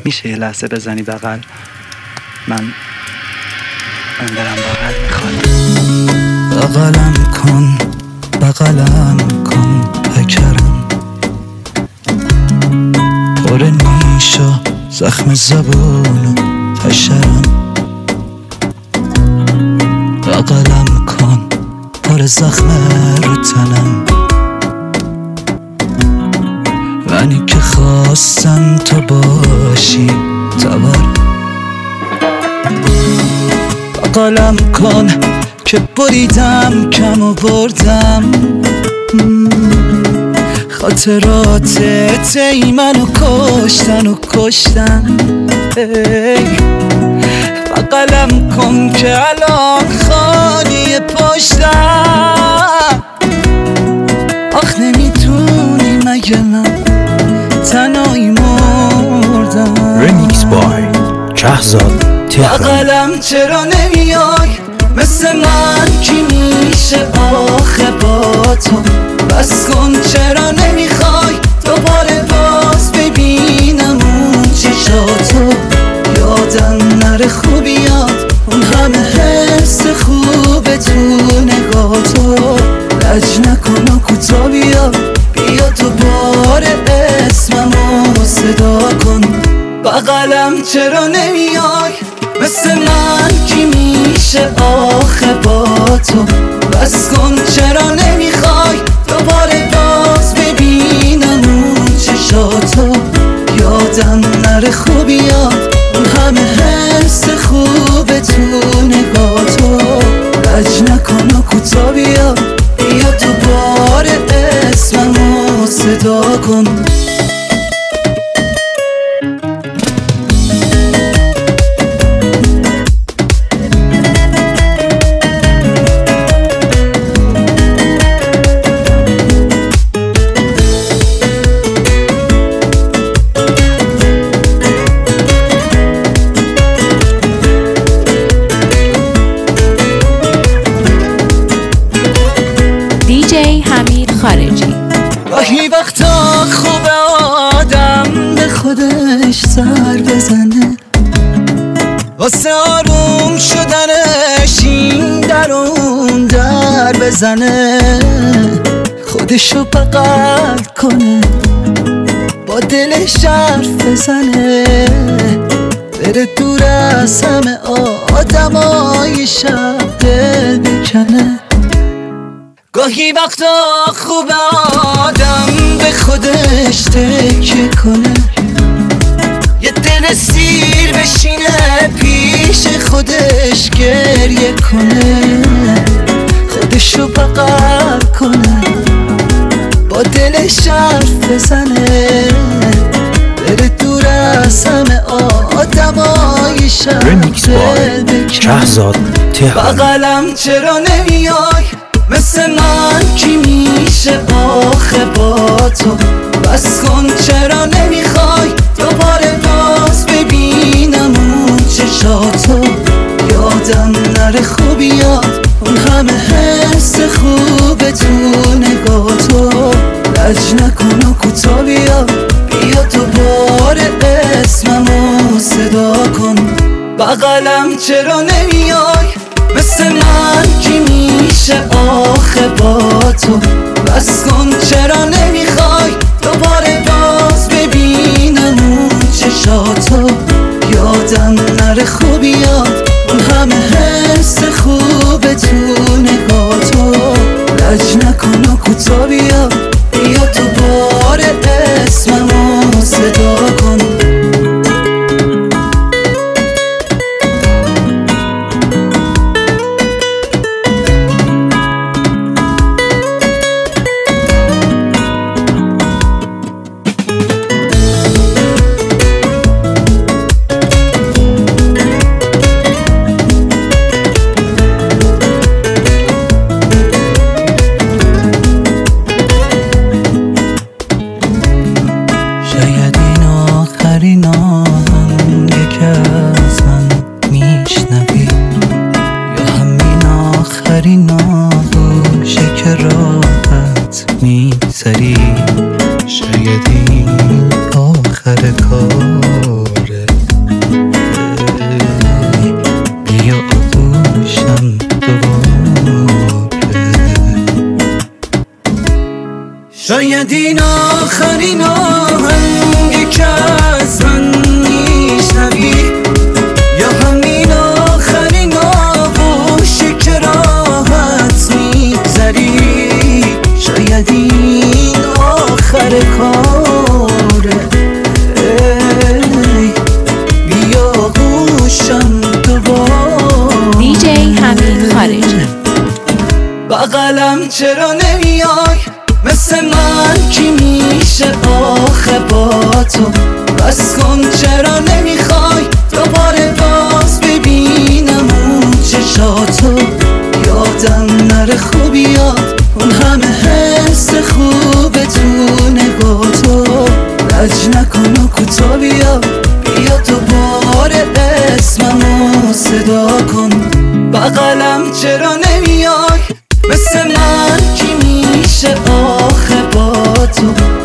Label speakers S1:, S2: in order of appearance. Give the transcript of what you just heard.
S1: میشه یه لحظه بزنی بغل؟ من دارم بغل میخوام. بغلم کن پکرم، پر نیش و زخم زبون و حشرم. بغلم کن پر زخم رو تنم، منی که خواستم تو باشی تبر. بغلم کن که بریدم کم و بردم، خاطرات تی منو کشتن. بغلم کن که الان خالی پشتم. آخ نمیتونی مگه من تنهایی مردم.
S2: ریمیکس بای شهزاد تهران.
S1: بغلم چرا نمیای مثل من کی میشه آخه با تو؟ بس کن چرا نمیخوای دوباره باز ببینم اون چشاتو؟ یادم نره خوبیات اون همه حس خوبه تو نگاتو. لج نکن و کوتا بیا دوباره اسممو صدا کن. بغلم چرا نمیای مثل من کی میشه آخه با تو؟ بس کن چرا نمیخوای دوباره باز ببینم اون چشاتو؟ یادم نره خوبیات اون همه حس خوبه تو نگاتو. لج نکن و کوتا بیا دوباره اسممو صدا کن. گاهی وقتا خوب آدم به خودش سر بزنه، واسه آروم شدنش این در اون در بزنه. خودشو بغل کنه با دلش حرف بزنه، بره دور از همه آدمای شب دل بکنه. گاهی وقتا خوب آدم به خودش تکیه کنه، یه دل سیر بشینه پیش خودش گریه کنه. خودشو بغل کنه با دلش حرف بزنه، بره دور از همه آدمای شب
S2: ریمیکس بای شهزاد تهران.
S1: بغلم چرا نمیای مثل من کی میشه آخه با تو؟ بس کن چرا نمیخوای دوباره باز ببینم اون چشاتو؟ یادم نره خوبیات اون همه حس خوبه تو نگاتو. لج نکن و کوتا بیا دوباره اسممو صدا کن. بغلم چرا نمیای مثل من کی میشه آخه با تو؟ بس کن چرا نمیخوای دوباره باز ببینم اون چشاتو؟ یادم نره خوبیات اون همه حس خوبه تو نگاتو. لج نکن و کوتا بیا دوباره اسممو صدا کن. شاید این آخرین آهنگه که از من میشنوی، یا همین آخرین آغوشه که راحت میگذری. شاید این آخر کاره شاید این آخرین آهنگی که از من میشنوی، یا همین آخرین آغوشی که راحت میگذری. شاید این آخر کاره، بیا گوشم دوباره.
S3: DJ حمید خارجی.
S1: بغلم چرا نمیای، مثل من کی میشه آخه با تو؟ بس کن چرا نمیخوای دوباره باز ببینم اون چشاتو. یادم نره خوبیات اون همه حس خوب تو نگاتو. لج نکن و کوتا بیا دوباره اسممو صدا کن. بغلم چرا نمیای، مثل من کی میشه آخه با تو؟